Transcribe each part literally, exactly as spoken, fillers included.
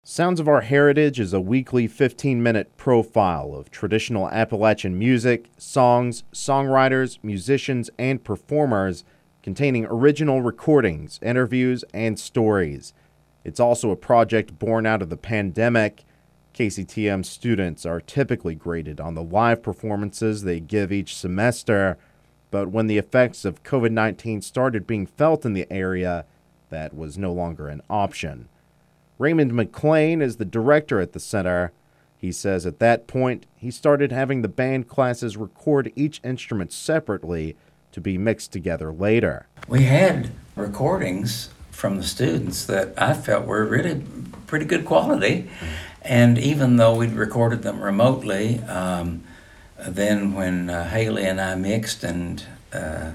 Sounds of Our Heritage is a weekly fifteen-minute profile of traditional Appalachian music, songs, songwriters, musicians, and performers, containing original recordings, interviews, and stories. It's also a project born out of the pandemic. K C T M students are typically graded on the live performances they give each semester, but when the effects of COVID nineteen started being felt in the area, that was no longer an option. Raymond McClain is the director at the center. He says at that point, he started having the band classes record each instrument separately to be mixed together later. We had recordings from the students that I felt were really pretty good quality. And even though we'd recorded them remotely, um, then when uh, Haley and I mixed and uh,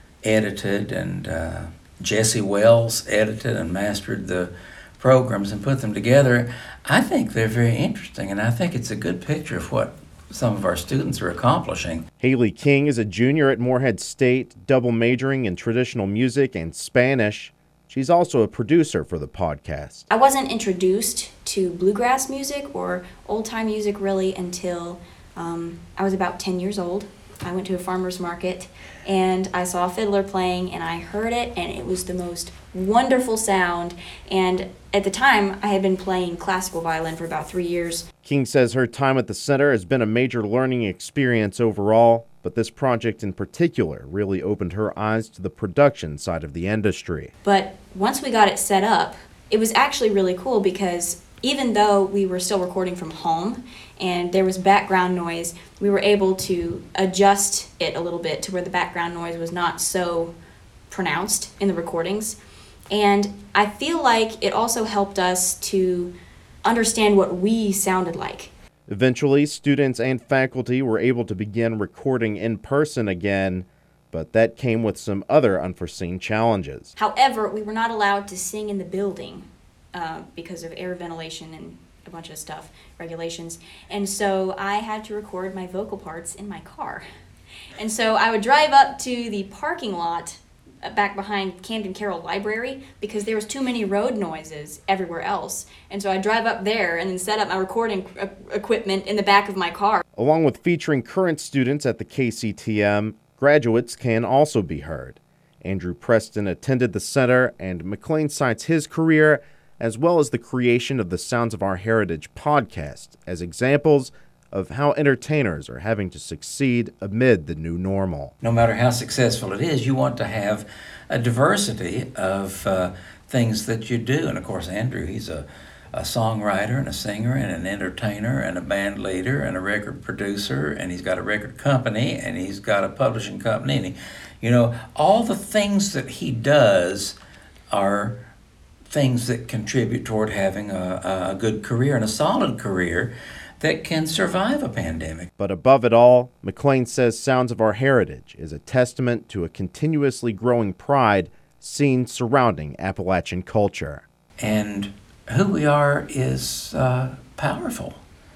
edited, and uh, Jesse Wells edited and mastered the programs and put them together, I think they're very interesting, and I think it's a good picture of what some of our students are accomplishing. Haley King is a junior at Morehead State, double majoring in traditional music and Spanish. She's also a producer for the podcast. I wasn't introduced to bluegrass music or old-time music really until um, I was about ten years old. I went to a farmer's market and I saw a fiddler playing and I heard it, and it was the most wonderful sound. And at the time, I had been playing classical violin for about three years. King says her time at the center has been a major learning experience overall, but this project in particular really opened her eyes to the production side of the industry. But once we got it set up, it was actually really cool because even though we were still recording from home and there was background noise, we were able to adjust it a little bit to where the background noise was not so pronounced in the recordings. And I feel like it also helped us to understand what we sounded like. Eventually, students and faculty were able to begin recording in person again, but that came with some other unforeseen challenges. However, we were not allowed to sing in the building uh, because of air ventilation and a bunch of stuff, regulations. And so I had to record my vocal parts in my car. And so I would drive up to the parking lot back behind Camden Carroll Library because there was too many road noises everywhere else. And so I'd drive up there and then set up my recording equipment in the back of my car. Along with featuring current students at the K C T M, graduates can also be heard. Andrew Preston attended the center, and McClain cites his career as well as the creation of the Sounds of Our Heritage podcast as examples of how entertainers are having to succeed amid the new normal. No matter how successful it is, you want to have a diversity of uh, things that you do. And of course, Andrew, he's a, a songwriter and a singer and an entertainer and a band leader and a record producer, and he's got a record company and he's got a publishing company. And he, you know, all the things that he does are things that contribute toward having a, a good career and a solid career that can survive a pandemic. But above it all, McClain says Sounds of Our Heritage is a testament to a continuously growing pride seen surrounding Appalachian culture. And who we are is uh, powerful.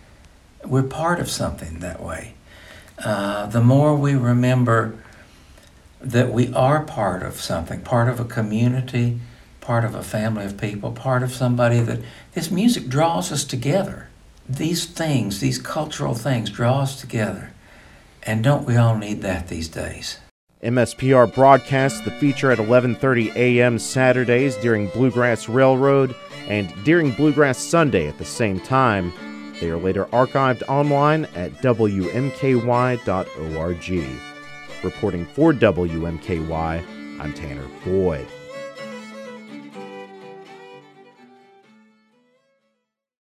We're part of something that way. Uh, the more we remember that we are part of something, part of a community, part of a family of people, part of somebody that this music draws us together. These things, these cultural things draw us together. And don't we all need that these days? M S P R broadcasts the feature at eleven thirty a.m. Saturdays during Bluegrass Railroad and during Bluegrass Sunday at the same time. They are later archived online at W M K Y dot org. Reporting for W M K Y, I'm Tanner Boyd.